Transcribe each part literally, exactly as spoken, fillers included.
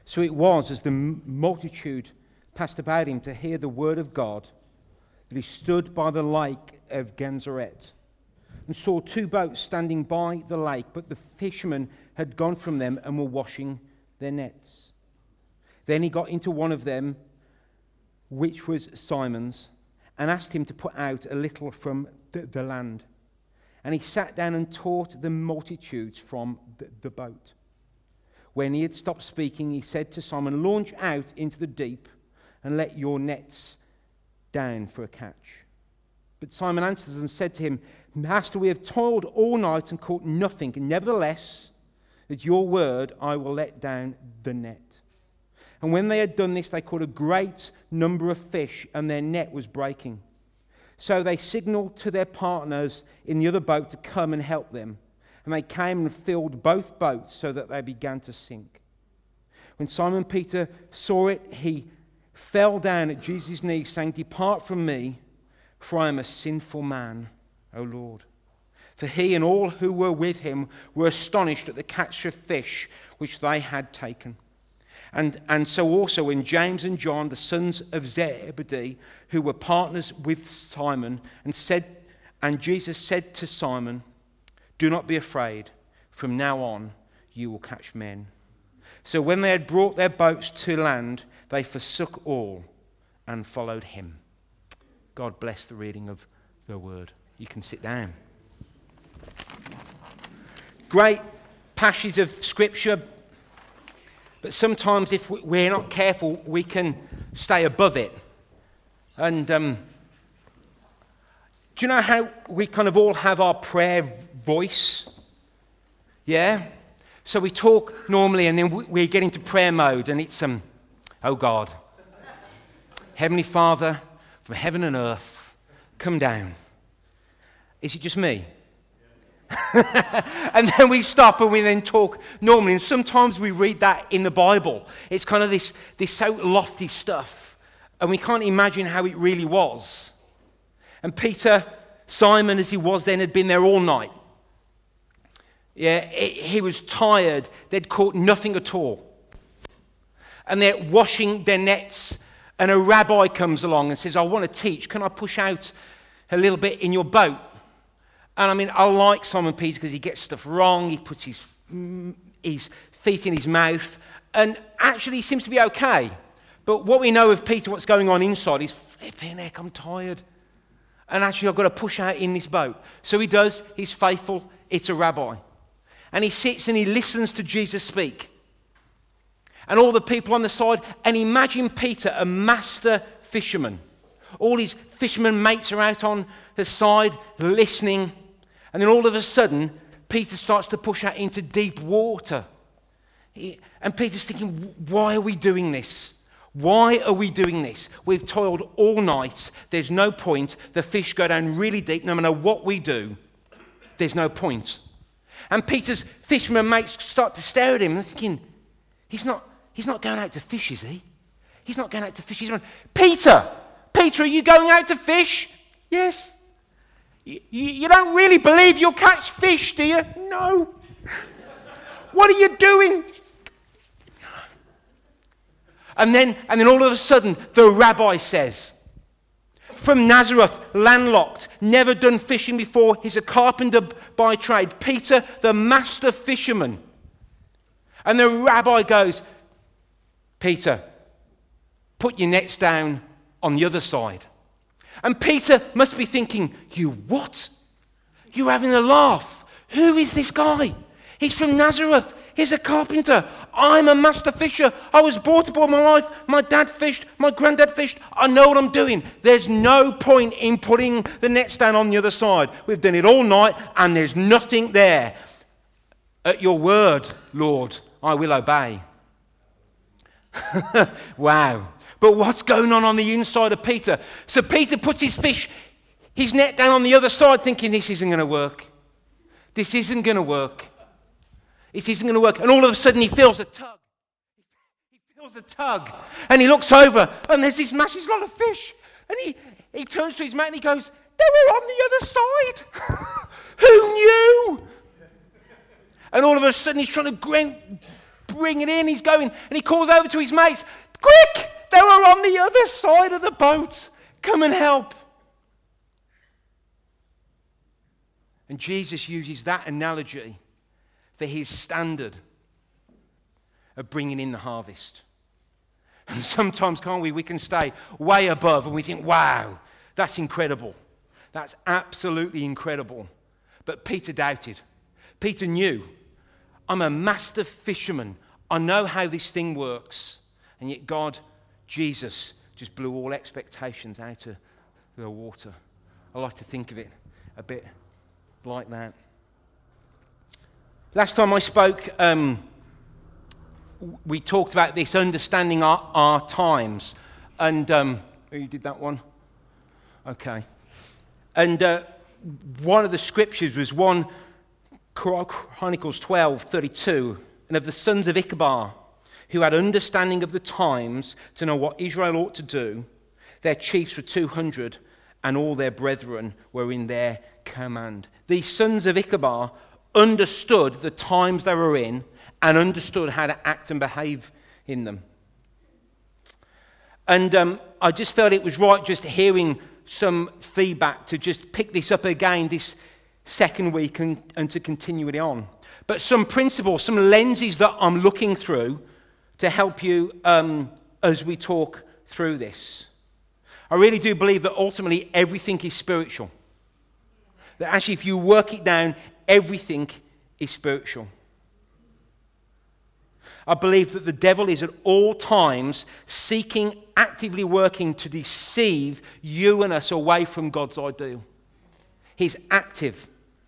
So it was, as the multitude passed about him to hear the word of God, that he stood by the lake of Gennesaret and saw two boats standing by the lake, but the fishermen had gone from them and were washing their nets. Then he got into one of them, which was Simon's, and asked him to put out a little from the, the land. And he sat down and taught the multitudes from the, the boat. When he had stopped speaking, he said to Simon, "Launch out into the deep and let your nets down for a catch." But Simon answered and said to him, "Master, we have toiled all night and caught nothing, and nevertheless, at your word, I will let down the net." And when they had done this, they caught a great number of fish, and their net was breaking. So they signaled to their partners in the other boat to come and help them. And they came and filled both boats so that they began to sink. When Simon Peter saw it, he fell down at Jesus' knees, saying, "Depart from me, for I am a sinful man, O Lord." For he and all who were with him were astonished at the catch of fish which they had taken. And, and so also when James and John, the sons of Zebedee, who were partners with Simon, and said, and Jesus said to Simon, "Do not be afraid. From now on you will catch men." So when they had brought their boats to land, they forsook all and followed him. God bless the reading of the word. You can sit down. Great passage of scripture, but sometimes if we're not careful, we can stay above it. And um, do you know how we kind of all have our prayer voice? Yeah? So we talk normally and then we get into prayer mode and it's, um, "Oh God, Heavenly Father, from heaven and earth, come down." Is it just me? And then we stop and we then talk normally. And sometimes we read that in the Bible. It's kind of this, this so lofty stuff. And we can't imagine how it really was. And Peter, Simon as he was then, had been there all night. Yeah, he was tired. They'd caught nothing at all. And they're washing their nets. And a rabbi comes along and says, "I want to teach. Can I push out a little bit in your boat?" And I mean, I like Simon Peter because he gets stuff wrong. He puts his, his feet in his mouth. And actually, he seems to be okay. But what we know of Peter, what's going on inside, is, "Flipping heck, I'm tired. And actually, I've got to push out in this boat." So he does. He's faithful. It's a rabbi. And he sits and he listens to Jesus speak. And all the people on the side. And imagine Peter, a master fisherman. All his fishermen mates are out on the side listening. And then all of a sudden, Peter starts to push out into deep water. He, and Peter's thinking, "Why are we doing this? Why are we doing this? We've toiled all night. There's no point. The fish go down really deep. No matter what we do, there's no point." And Peter's fishermen mates start to stare at him. And they're thinking, he's not, he's not going out to fish, is he? He's not going out to fish. He's going, "Peter, Peter, are you going out to fish?" "Yes." You, you, you don't really believe you'll catch fish, do you?" "No." "What are you doing?" And then, and then all of a sudden, the rabbi says, "From Nazareth, landlocked, never done fishing before. He's a carpenter by trade. Peter, the master fisherman." And the rabbi goes, "Peter, put your nets down on the other side." And Peter must be thinking, "You what? You're having a laugh. Who is this guy? He's from Nazareth. He's a carpenter. I'm a master fisher. I was brought up all my life. My dad fished. My granddad fished. I know what I'm doing. There's no point in putting the nets down on the other side. We've done it all night and there's nothing there. At your word, Lord, I will obey." Wow. But what's going on on the inside of Peter? So Peter puts his fish, his net down on the other side, thinking, "This isn't going to work. This isn't going to work. This isn't going to work." And all of a sudden he feels a tug. He feels a tug. And he looks over and there's this massive lot of fish. And he, he turns to his mate and he goes, "They were on the other side." "Who knew?" And all of a sudden he's trying to grin, bring it in. He's going, and he calls over to his mates, quick, they were on the other side of the boat. Come and help. And Jesus uses that analogy for his standard of bringing in the harvest. And sometimes, can't we, we can stay way above and we think, wow, that's incredible. That's absolutely incredible. But Peter doubted. Peter knew, I'm a master fisherman. I know how this thing works. And yet God, Jesus, just blew all expectations out of the water. I like to think of it a bit like that. Last time I spoke, um, we talked about this, understanding our, our times. And, um, oh, you did that one? Okay. And uh, one of the scriptures was one Chronicles twelve thirty-two, and of the sons of Ichabod, who had understanding of the times to know what Israel ought to do, their chiefs were two hundred, and all their brethren were in their command. These sons of Ichabod understood the times they were in and understood how to act and behave in them. And um, I just felt it was right just hearing some feedback to just pick this up again this second week and, and to continue it on. But some principles, some lenses that I'm looking through to help you um, as we talk through this. I really do believe that ultimately everything is spiritual. That actually if you work it down, everything is spiritual. I believe that the devil is at all times seeking, actively working to deceive you and us away from God's ideal. He's active.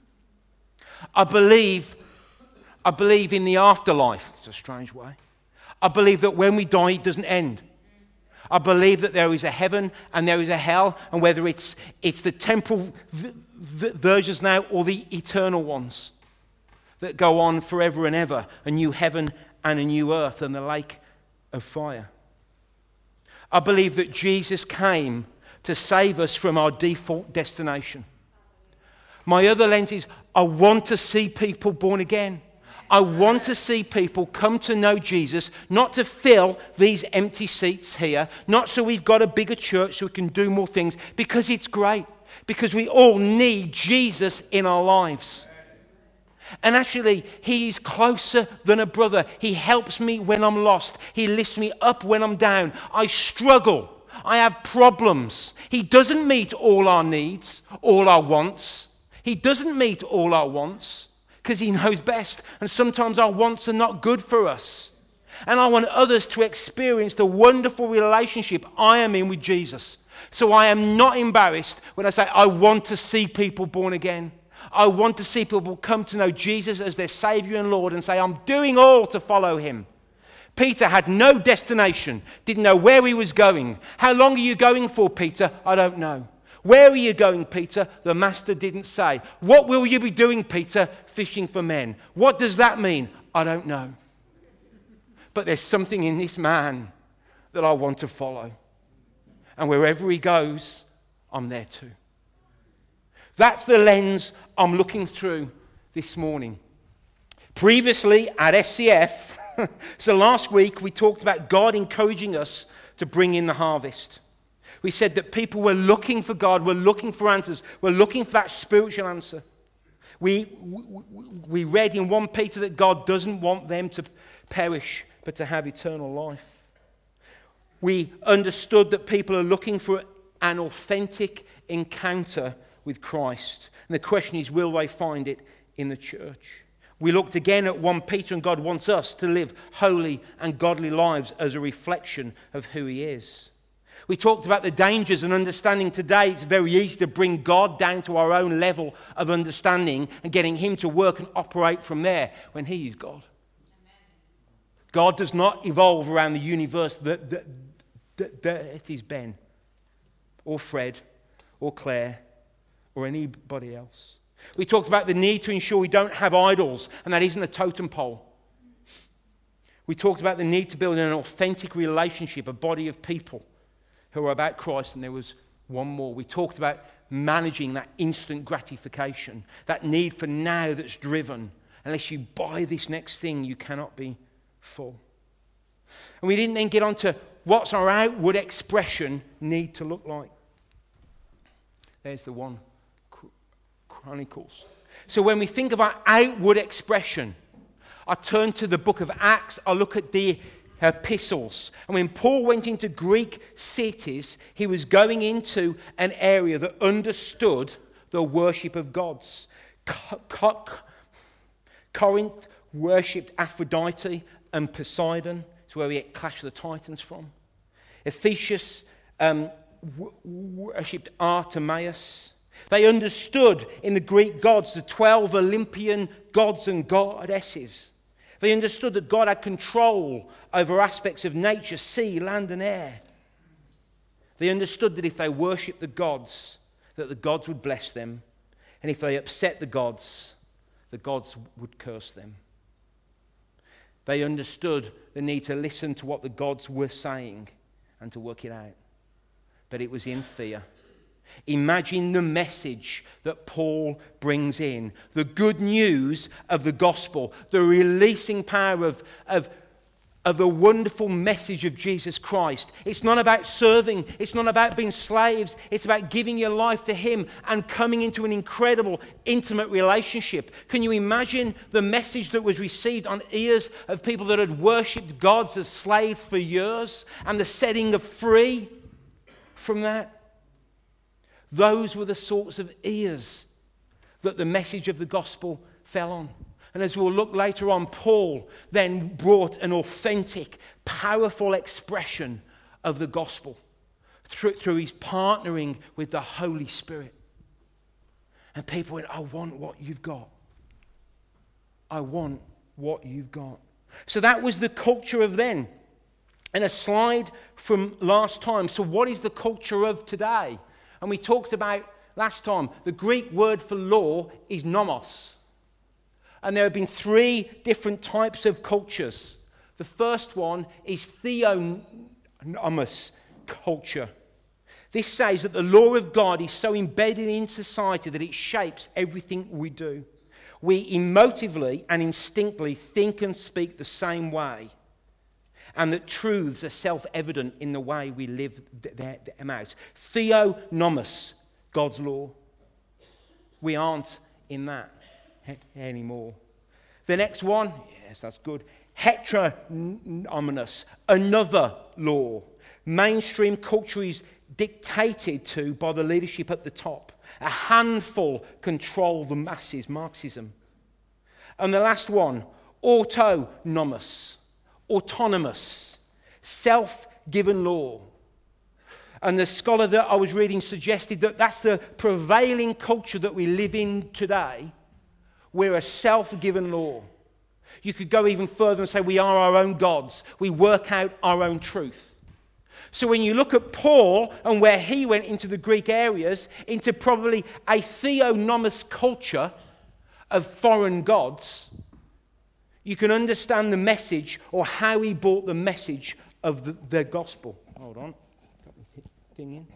I believe, I believe in the afterlife. It's a strange way. I believe that when we die, it doesn't end. I believe that there is a heaven and there is a hell, and whether it's it's the temporal v- v- versions now or the eternal ones that go on forever and ever, a new heaven and a new earth and the lake of fire. I believe that Jesus came to save us from our default destination. My other lens is I want to see people born again. I want to see people come to know Jesus, not to fill these empty seats here, not so we've got a bigger church so we can do more things, because it's great, because we all need Jesus in our lives. And actually, he is closer than a brother. He helps me when I'm lost. He lifts me up when I'm down. I struggle. I have problems. He doesn't meet all our needs, all our wants. He doesn't meet all our wants because he knows best. And sometimes our wants are not good for us. And I want others to experience the wonderful relationship I am in with Jesus. So I am not embarrassed when I say I want to see people born again. I want to see people come to know Jesus as their Savior and Lord and say, I'm doing all to follow him. Peter had no destination, didn't know where he was going. How long are you going for, Peter? I don't know. Where are you going, Peter? The master didn't say. What will you be doing, Peter? Fishing for men. What does that mean? I don't know. But there's something in this man that I want to follow. And wherever he goes, I'm there too. That's the lens I'm looking through this morning. Previously at S C F, so last week we talked about God encouraging us to bring in the harvest. We said that people were looking for God, were looking for answers, were looking for that spiritual answer. We, we, we read in First Peter that God doesn't want them to perish, but to have eternal life. We understood that people are looking for an authentic encounter with Christ. And the question is, will they find it in the church? We looked again at First Peter, and God wants us to live holy and godly lives as a reflection of who he is. We talked about the dangers and understanding today. It's very easy to bring God down to our own level of understanding and getting him to work and operate from there when he is God. Amen. God does not evolve around the universe that, that, that, that is Ben or Fred or Claire or anybody else. We talked about the need to ensure we don't have idols, and that isn't a totem pole. We talked about the need to build an authentic relationship, a body of people who are about Christ, and there was one more. We talked about managing that instant gratification, that need for now that's driven. Unless you buy this next thing, you cannot be full. And we didn't then get on to what's our outward expression need to look like. There's the one, Chronicles. So when we think of our outward expression, I turn to the book of Acts, I look at the epistles. And when Paul went into Greek cities, he was going into an area that understood the worship of gods. Corinth worshipped Aphrodite and Poseidon. It's where we get Clash of the Titans from. Ephesus um, w- worshipped Artemis. They understood in the Greek gods the twelve Olympian gods and goddesses. They understood that God had control over aspects of nature, sea, land and air. They understood that if they worshipped the gods, that the gods would bless them. And if they upset the gods, the gods would curse them. They understood the need to listen to what the gods were saying and to work it out. But it was in fear. Imagine the message that Paul brings in. The good news of the gospel. The releasing power of, of, of the wonderful message of Jesus Christ. It's not about serving. It's not about being slaves. It's about giving your life to Him and coming into an incredible, intimate relationship. Can you imagine the message that was received on ears of people that had worshipped gods as slaves for years and the setting of free from that? Those were the sorts of ears that the message of the gospel fell on. And as we'll look later on, Paul then brought an authentic, powerful expression of the gospel through, through his partnering with the Holy Spirit. And people went, I want what you've got. I want what you've got. So that was the culture of then. And a slide from last time. So what is the culture of today? And we talked about last time, the Greek word for law is nomos. And there have been three different types of cultures. The first one is theonomos culture. This says that the law of God is so embedded in society that it shapes everything we do. We emotively and instinctively think and speak the same way. And that truths are self-evident in the way we live them out. Theonomos, God's law. We aren't in that anymore. The next one, yes, that's good. Heteronomos, another law. Mainstream culture is dictated to by the leadership at the top. A handful control the masses, Marxism. And the last one, autonomous. Autonomous, self-given law. And the scholar that I was reading suggested that that's the prevailing culture that we live in today. We're a self-given law. You could go even further and say we are our own gods. We work out our own truth. So when you look at Paul and where he went into the Greek areas, into probably a theonomos culture of foreign gods, you can understand the message or how he brought the message of the, the gospel. Hold on. Got my thing in.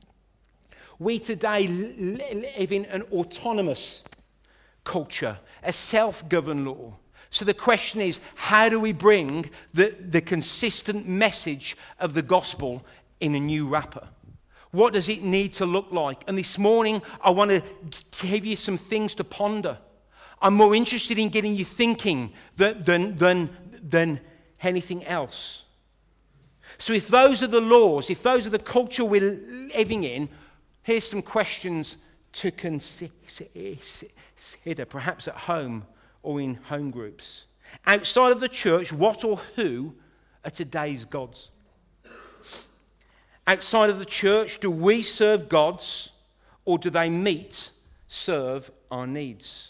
We today live in an autonomous culture, a self-governed law. So the question is, how do we bring the, the consistent message of the gospel in a new wrapper? What does it need to look like? And this morning, I want to give you some things to ponder. I'm more interested in getting you thinking than, than, than, than anything else. So if those are the laws, if those are the culture we're living in, here's some questions to consider, perhaps at home or in home groups. Outside of the church, what or who are today's gods? Outside of the church, do we serve gods or do they meet, serve our needs?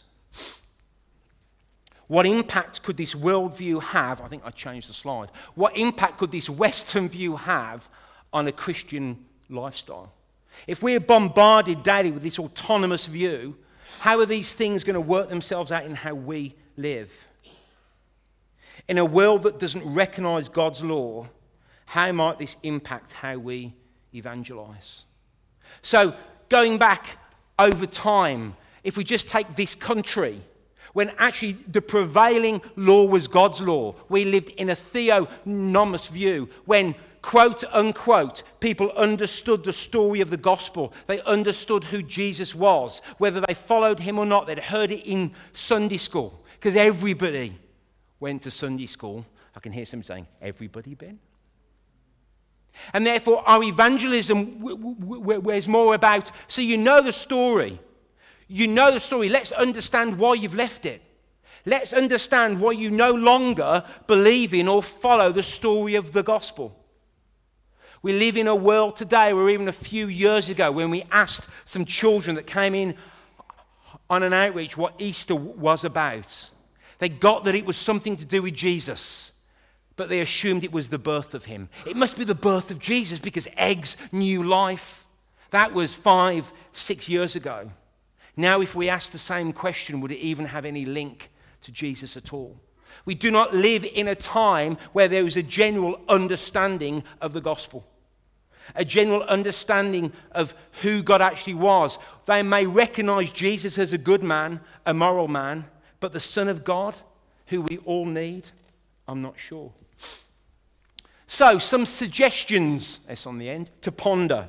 What impact could this worldview have? I think I changed the slide. What impact could this Western view have on a Christian lifestyle? If we're bombarded daily with this autonomous view, how are these things going to work themselves out in how we live? In a world that doesn't recognize God's law, how might this impact how we evangelize? So, going back over time, if we just take this country, when actually the prevailing law was God's law. We lived in a theonomous view when, quote unquote, people understood the story of the gospel. They understood who Jesus was. Whether they followed him or not, they'd heard it in Sunday school. Because everybody went to Sunday school. I can hear some saying, everybody, Ben? And therefore, our evangelism w- w- w- was more about, so you know the story. You know the story. Let's understand why you've left it. Let's understand why you no longer believe in or follow the story of the gospel. We live in a world today, or even a few years ago, when we asked some children that came in on an outreach what Easter was about. They got that it was something to do with Jesus, but they assumed it was the birth of him. It must be the birth of Jesus because eggs knew life. That was five, six years ago. Now, if we ask the same question, would it even have any link to Jesus at all? We do not live in a time where there is a general understanding of the gospel, a general understanding of who God actually was. They may recognize Jesus as a good man, a moral man, but the Son of God, who we all need, I'm not sure. So, some suggestions, S on the end, to ponder.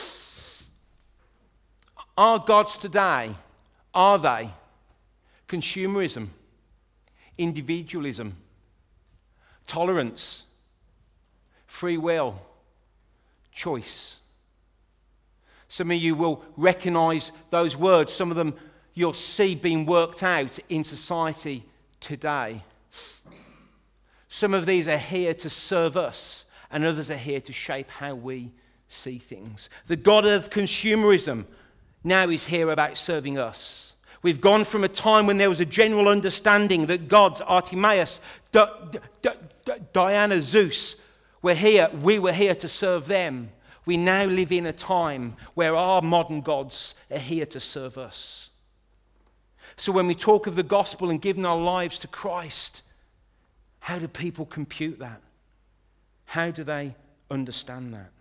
Our gods today, are they consumerism, individualism, tolerance, free will, choice? Some of you will recognize those words. Some of them you'll see being worked out in society today. Some of these are here to serve us, and others are here to shape how we see things. The God of consumerism now is here about serving us. We've gone from a time when there was a general understanding that gods, Artemis, D- D- D- D- Diana, Zeus, were here. We were here to serve them. We now live in a time where our modern gods are here to serve us. So when we talk of the gospel and giving our lives to Christ, how do people compute that? How do they understand that?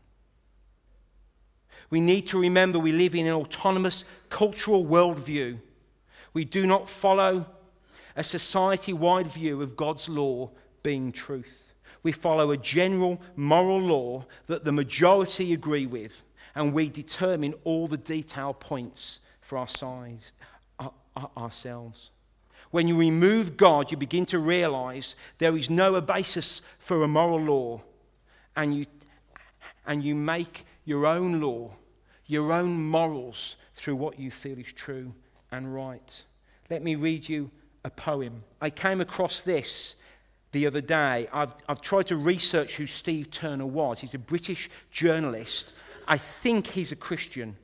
We need to remember we live in an autonomous cultural worldview. We do not follow a society-wide view of God's law being truth. We follow a general moral law that the majority agree with, and we determine all the detail points for our size, our, our, ourselves. When you remove God, you begin to realize there is no basis for a moral law, and you, and you make your own law, your own morals through what you feel is true and right. Let me read you a poem. I came across this the other day. I've, I've tried to research who Steve Turner was. He's a British journalist. I think he's a Christian.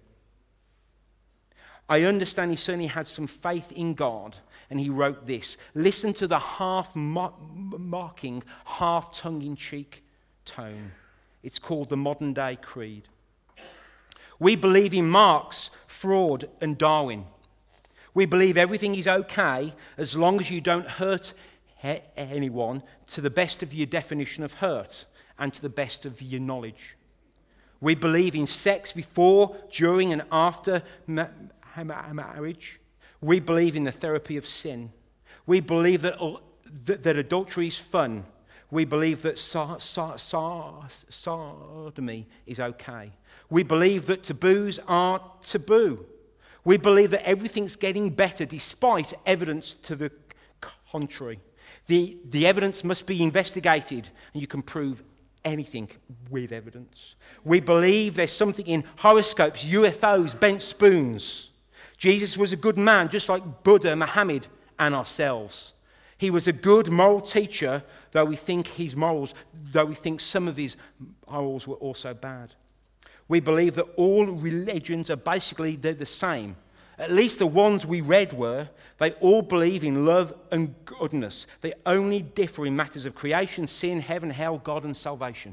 I understand he certainly had some faith in God, and he wrote this. Listen to the half-mocking, half-tongue-in-cheek tone. It's called the Modern Day Creed. We believe in Marx, Freud, and Darwin. We believe everything is okay as long as you don't hurt he- anyone to the best of your definition of hurt and to the best of your knowledge. We believe in sex before, during, and after ma- ma- marriage. We believe in the therapy of sin. We believe that, that, that adultery is fun. We believe that so- so- so- sodomy is okay. We believe that taboos are taboo. We believe that everything's getting better despite evidence to the contrary. The, the evidence must be investigated, and you can prove anything with evidence. We believe there's something in horoscopes, U F Os, bent spoons. Jesus was a good man, just like Buddha, Muhammad, and ourselves. He was a good moral teacher, though we think his morals, though we think some of his morals were also bad. We believe that all religions are basically they're the same. At least the ones we read were. They all believe in love and goodness. They only differ in matters of creation, sin, heaven, hell, God, and salvation.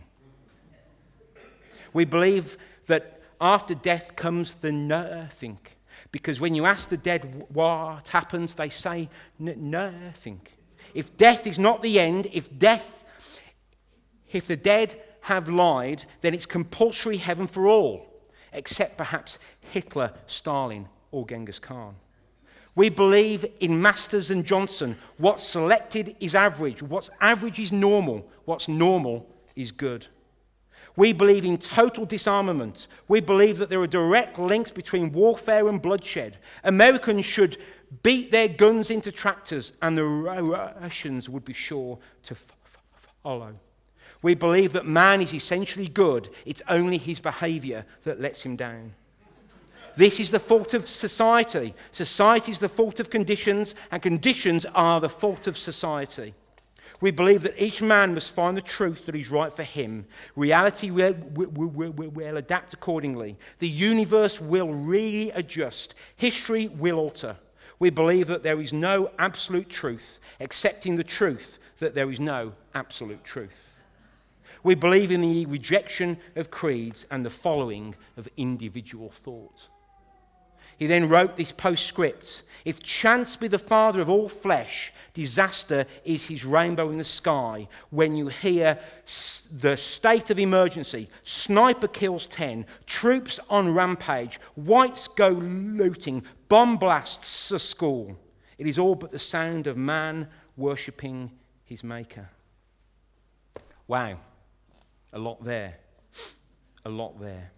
We believe that after death comes the nothing. Because when you ask the dead what happens, they say nothing. If death is not the end, if death, if the dead have lied, then it's compulsory heaven for all, except perhaps Hitler, Stalin, or Genghis Khan. We believe in Masters and Johnson. What's selected is average. What's average is normal. What's normal is good. We believe in total disarmament. We believe that there are direct links between warfare and bloodshed. Americans should beat their guns into tractors, and the Russians would be sure to follow. We believe that man is essentially good. It's only his behavior that lets him down. This is the fault of society. Society is the fault of conditions, and conditions are the fault of society. We believe that each man must find the truth that is right for him. Reality will, will, will, will, will adapt accordingly. The universe will really adjust. History will alter. We believe that there is no absolute truth, accepting the truth that there is no absolute truth. We believe in the rejection of creeds and the following of individual thought. He then wrote this postscript. If chance be the father of all flesh, disaster is his rainbow in the sky. When you hear the state of emergency, sniper kills ten, troops on rampage, whites go looting, bomb blasts a school. It is all but the sound of man worshipping his maker. Wow. A lot there. A lot there.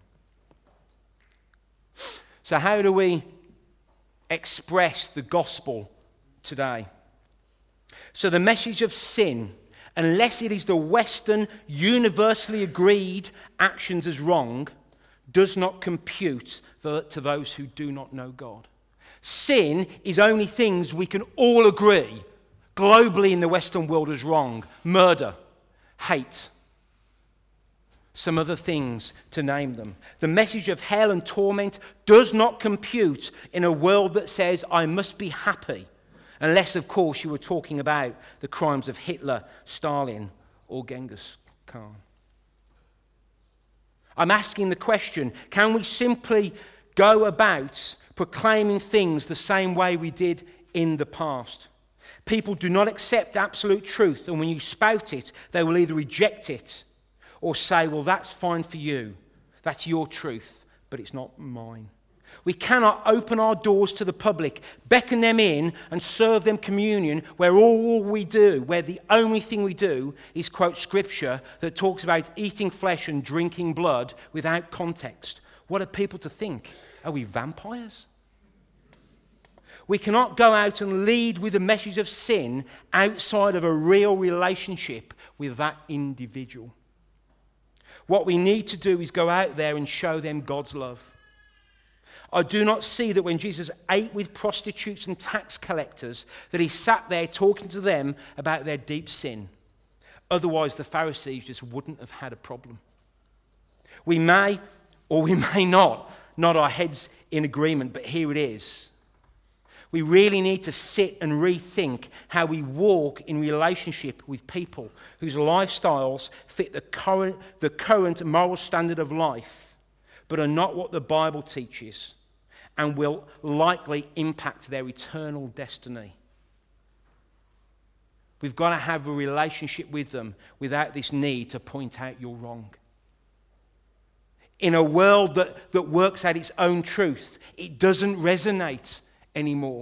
So how do we express the gospel today? So the message of sin, unless it is the Western universally agreed actions as wrong, does not compute to those who do not know God. Sin is only things we can all agree globally in the Western world as wrong. Murder, hate, some other things to name them. The message of hell and torment does not compute in a world that says, I must be happy. Unless, of course, you were talking about the crimes of Hitler, Stalin, or Genghis Khan. I'm asking the question, can we simply go about proclaiming things the same way we did in the past? People do not accept absolute truth, and when you spout it, they will either reject it or say, well, that's fine for you. That's your truth, but it's not mine. We cannot open our doors to the public, beckon them in and serve them communion where all we do, where the only thing we do is quote scripture that talks about eating flesh and drinking blood without context. What are people to think? Are we vampires? We cannot go out and lead with the message of sin outside of a real relationship with that individual. What we need to do is go out there and show them God's love. I do not see that when Jesus ate with prostitutes and tax collectors, that he sat there talking to them about their deep sin. Otherwise, the Pharisees just wouldn't have had a problem. We may, or we may not, nod our heads in agreement, but here it is. We really need to sit and rethink how we walk in relationship with people whose lifestyles fit the current, the current moral standard of life, but are not what the Bible teaches and will likely impact their eternal destiny. We've got to have a relationship with them without this need to point out you're wrong. In a world that, that works out its own truth, it doesn't resonate anymore.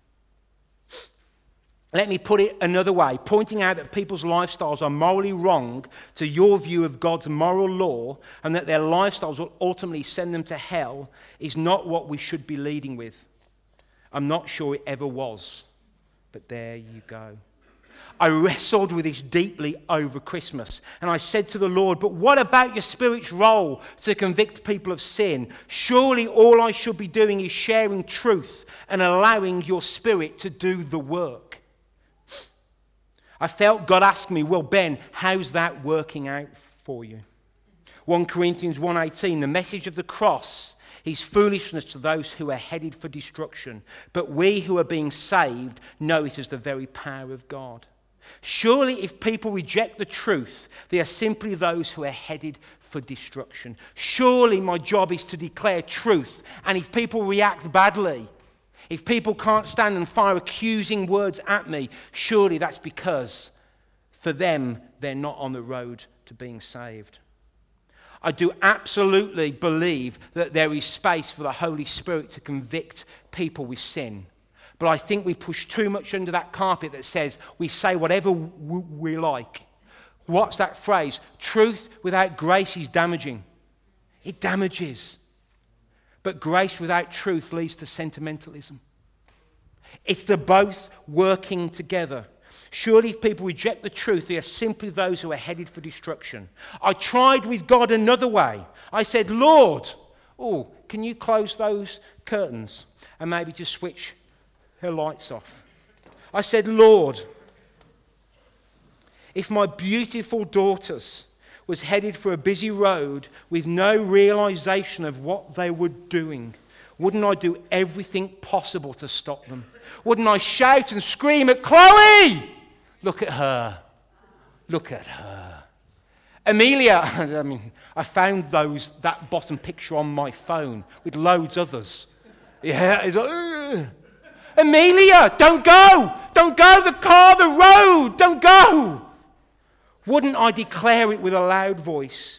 Let me put it another way. Pointing out that people's lifestyles are morally wrong to your view of God's moral law and that their lifestyles will ultimately send them to hell is not what we should be leading with. I'm not sure it ever was, but there you go. I wrestled with this deeply over Christmas, and I said to the Lord, but what about your Spirit's role to convict people of sin? Surely all I should be doing is sharing truth and allowing your Spirit to do the work. I felt God ask me, well, Ben, how's that working out for you? First Corinthians one eighteen, the message of the cross is foolishness to those who are headed for destruction, but we who are being saved know it as the very power of God. Surely if people reject the truth, they are simply those who are headed for destruction. Surely my job is to declare truth, and if people react badly, if people can't stand and fire accusing words at me, surely that's because for them they're not on the road to being saved. I do absolutely believe that there is space for the Holy Spirit to convict people with sin. But I think we push too much under that carpet that says we say whatever w- we like. What's that phrase? Truth without grace is damaging. It damages. But grace without truth leads to sentimentalism. It's the both working together. Surely if people reject the truth, they are simply those who are headed for destruction. I tried with God another way. I said, Lord, oh, can you close those curtains and maybe just switch her lights off? I said, Lord, if my beautiful daughters was headed for a busy road with no realization of what they were doing, wouldn't I do everything possible to stop them? Wouldn't I shout and scream at Chloe? Look at her. Look at her. Amelia, I mean, I found those that bottom picture on my phone with loads others. Yeah, it's like, ugh. Amelia, don't go. Don't go, the car, the road, don't go. Wouldn't I declare it with a loud voice?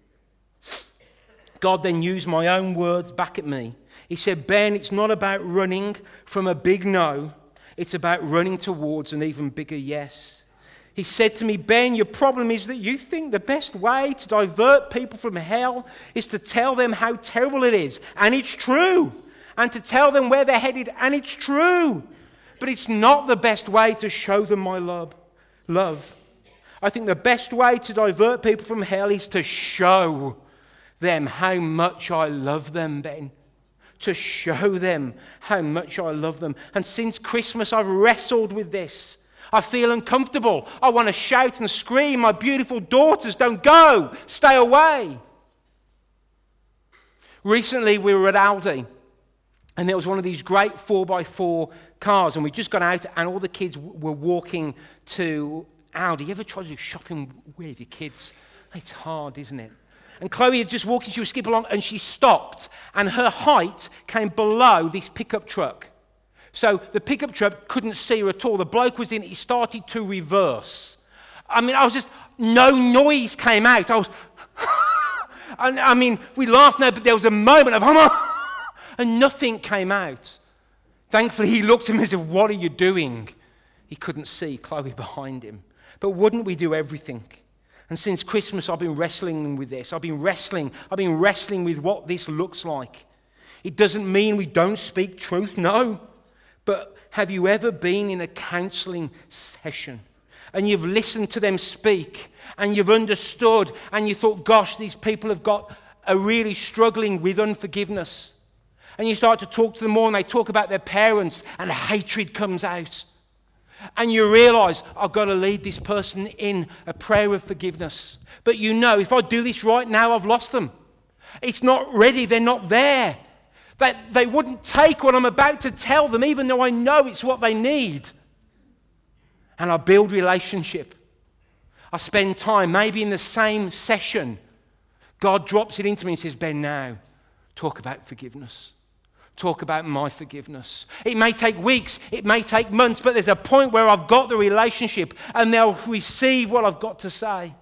God then used my own words back at me. He said, Ben, it's not about running from a big no. It's about running towards an even bigger yes. He said to me, Ben, your problem is that you think the best way to divert people from hell is to tell them how terrible it is. And it's true. And to tell them where they're headed. And it's true. But it's not the best way to show them my love. Love. I think the best way to divert people from hell is to show them how much I love them, Ben. To show them how much I love them. And since Christmas, I've wrestled with this. I feel uncomfortable. I want to shout and scream, my beautiful daughters, don't go, stay away. Recently, we were at Aldi, and there was one of these great four by four cars, and we just got out, and all the kids were walking to Aldi. You ever try to do shopping with your kids? It's hard, isn't it? And Chloe had just walked and she was skipping along and she stopped. And her height came below this pickup truck. So the pickup truck couldn't see her at all. The bloke was in it. He started to reverse. I mean, I was just, no noise came out. I was, and I mean, we laughed now, but there was a moment of, and nothing came out. Thankfully, he looked at me and said, what are you doing? He couldn't see Chloe behind him. But wouldn't we do everything? And since Christmas, I've been wrestling with this. I've been wrestling. I've been wrestling with what this looks like. It doesn't mean we don't speak truth, no. But have you ever been in a counseling session and you've listened to them speak and you've understood and you thought, gosh, these people have got are really struggling with unforgiveness. And you start to talk to them more and they talk about their parents and hatred comes out. And you realize, I've got to lead this person in a prayer of forgiveness. But you know, if I do this right now, I've lost them. It's not ready. They're not there. That they wouldn't take what I'm about to tell them, even though I know it's what they need. And I build relationship. I spend time, maybe in the same session. God drops it into me and says, Ben, now, talk about forgiveness. Talk about my forgiveness. It may take weeks, it may take months, but there's a point where I've got the relationship and they'll receive what I've got to say.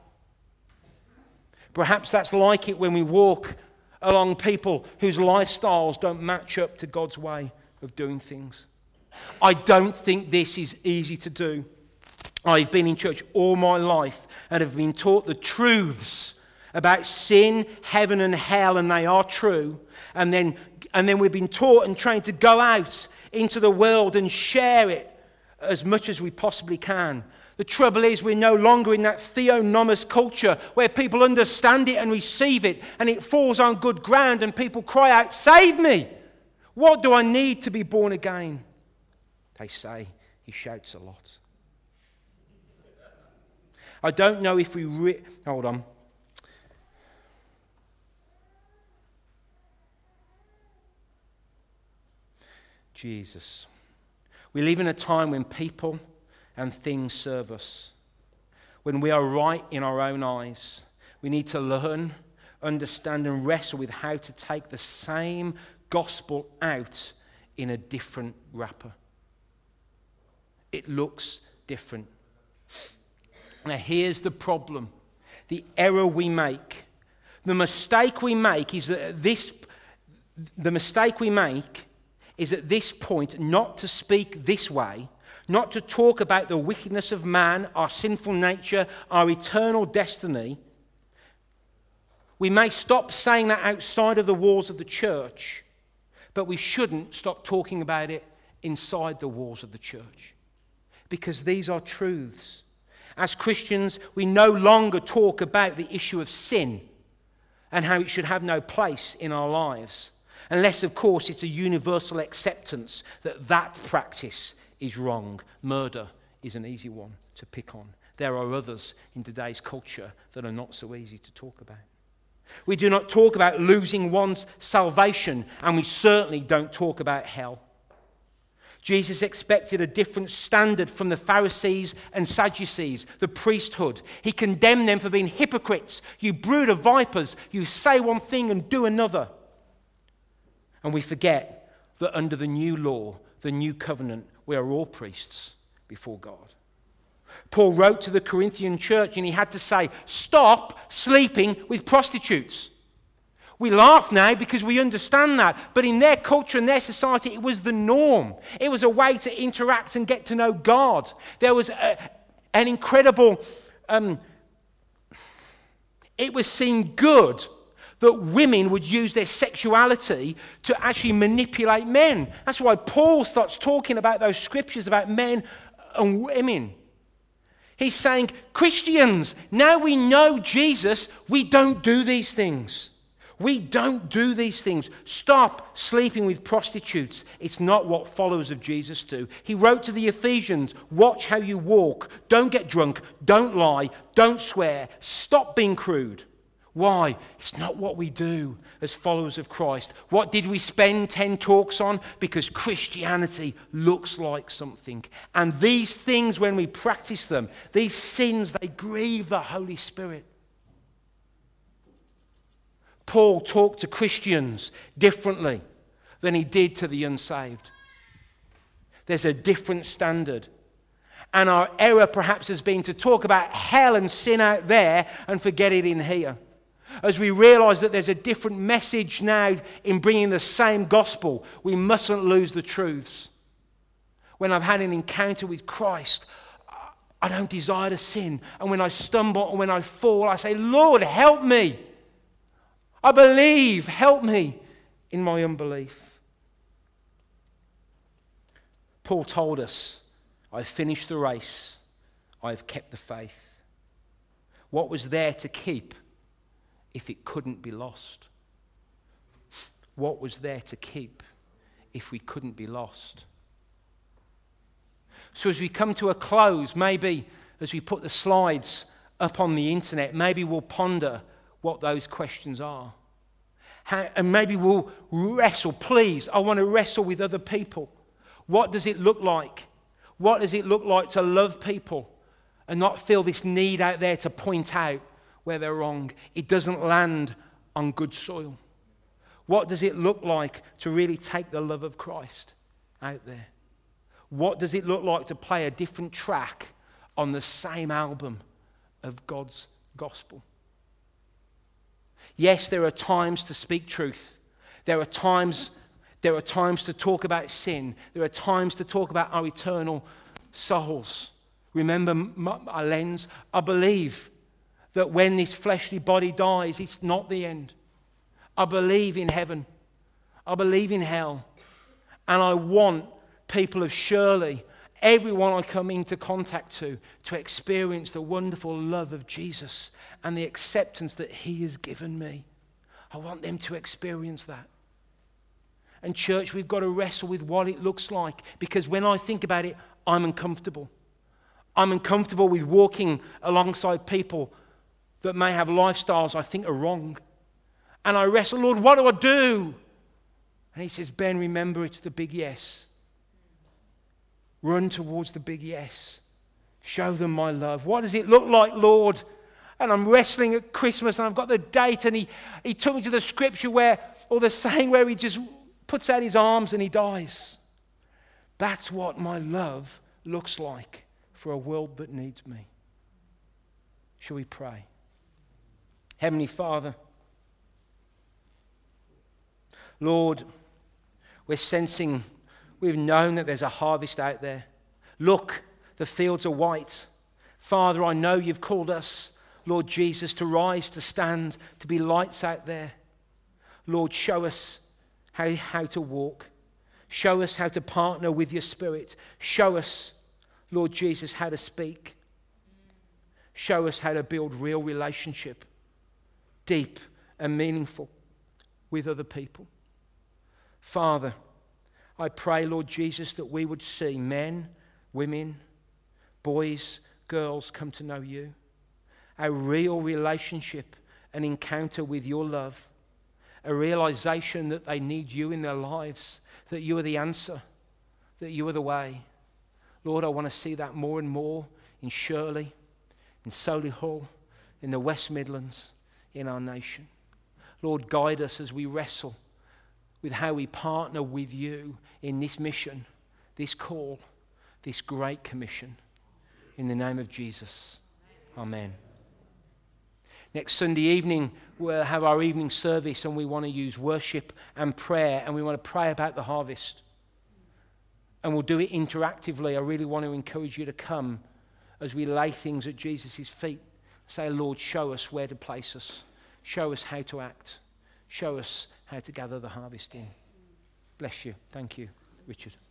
Perhaps that's like it when we walk along people whose lifestyles don't match up to God's way of doing things. I don't think this is easy to do. I've been in church all my life and have been taught the truths about sin, heaven and hell, and they are true. And then And then we've been taught and trained to go out into the world and share it as much as we possibly can. The trouble is we're no longer in that theonomous culture where people understand it and receive it and it falls on good ground and people cry out, save me! What do I need to be born again? They say he shouts a lot. I don't know if we... Re- Hold on. Jesus. We live in a time when people and things serve us. When we are right in our own eyes, we need to learn, understand, and wrestle with how to take the same gospel out in a different wrapper. It looks different. Now, here's the problem. The error we make. The mistake we make is that this, the mistake we make is at this point not to speak this way, not to talk about the wickedness of man, our sinful nature, our eternal destiny. We may stop saying that outside of the walls of the church, but we shouldn't stop talking about it inside the walls of the church. Because these are truths. As Christians, we no longer talk about the issue of sin and how it should have no place in our lives. Unless, of course, it's a universal acceptance that that practice is wrong. Murder is an easy one to pick on. There are others in today's culture that are not so easy to talk about. We do not talk about losing one's salvation, and we certainly don't talk about hell. Jesus expected a different standard from the Pharisees and Sadducees, the priesthood. He condemned them for being hypocrites. You brood of vipers, you say one thing and do another. And we forget that under the new law, the new covenant, we are all priests before God. Paul wrote to the Corinthian church and he had to say, stop sleeping with prostitutes. We laugh now because we understand that, but in their culture and their society, it was the norm. It was a way to interact and get to know God. There was a, an incredible, um, it was seen good that women would use their sexuality to actually manipulate men. That's why Paul starts talking about those scriptures about men and women. He's saying, Christians, now we know Jesus, we don't do these things. We don't do these things. Stop sleeping with prostitutes. It's not what followers of Jesus do. He wrote to the Ephesians, watch how you walk. Don't get drunk. Don't lie. Don't swear. Stop being crude. Why? It's not what we do as followers of Christ. What did we spend ten talks on? Because Christianity looks like something. And these things, when we practice them, these sins, they grieve the Holy Spirit. Paul talked to Christians differently than he did to the unsaved. There's a different standard. And our error perhaps has been to talk about hell and sin out there and forget it in here. As we realize that there's a different message now in bringing the same gospel, we mustn't lose the truths. When I've had an encounter with Christ, I don't desire to sin. And when I stumble and when I fall, I say, Lord, help me. I believe, help me in my unbelief. Paul told us, I've finished the race, I've kept the faith. What was there to keep if it couldn't be lost? What was there to keep if we couldn't be lost? So as we come to a close, maybe as we put the slides up on the internet, maybe we'll ponder what those questions are. How, and maybe we'll wrestle, please, I want to wrestle with other people. What does it look like? What does it look like to love people and not feel this need out there to point out where they're wrong? It doesn't land on good soil. What does it look like to really take the love of Christ out there? What does it look like to play a different track on the same album of God's gospel? Yes, there are times to speak truth. There are times, there are times to talk about sin. There are times to talk about our eternal souls. Remember my lens? I believe that when this fleshly body dies, it's not the end. I believe in heaven. I believe in hell. And I want people of Shirley, everyone I come into contact to, to experience the wonderful love of Jesus and the acceptance that he has given me. I want them to experience that. And church, we've got to wrestle with what it looks like, because when I think about it, I'm uncomfortable. I'm uncomfortable with walking alongside people that may have lifestyles I think are wrong. And I wrestle, Lord, what do I do? And he says, Ben, remember, it's the big yes. Run towards the big yes. Show them my love. What does it look like, Lord? And I'm wrestling at Christmas and I've got the date, and he, he took me to the scripture where, or the saying where he just puts out his arms and he dies. That's what my love looks like for a world that needs me. Shall we pray? Heavenly Father, Lord, We're sensing, we've known that there's a harvest out there. Look, the fields are white. Father, I know you've called us, Lord Jesus, to rise, to stand, to be lights out there. Lord, show us how, how to walk. Show us how to partner with your Spirit. Show us, Lord Jesus, how to speak. Show us how to build real relationship, deep and meaningful, with other people. Father, I pray, Lord Jesus, that we would see men, women, boys, girls come to know you. A real relationship, an encounter with your love, a realization that they need you in their lives, that you are the answer, that you are the way. Lord, I want to see that more and more in Shirley, in Solihull, in the West Midlands, in our nation. Lord, guide us as we wrestle with how we partner with you in this mission, this call, this great commission. In the name of Jesus, amen. Next Sunday evening, we'll have our evening service, and we want to use worship and prayer, and we want to pray about the harvest. And we'll do it interactively. I really want to encourage you to come as we lay things at Jesus' feet. Say, Lord, show us where to place us. Show us how to act. Show us how to gather the harvest in. Bless you. Thank you, Richard.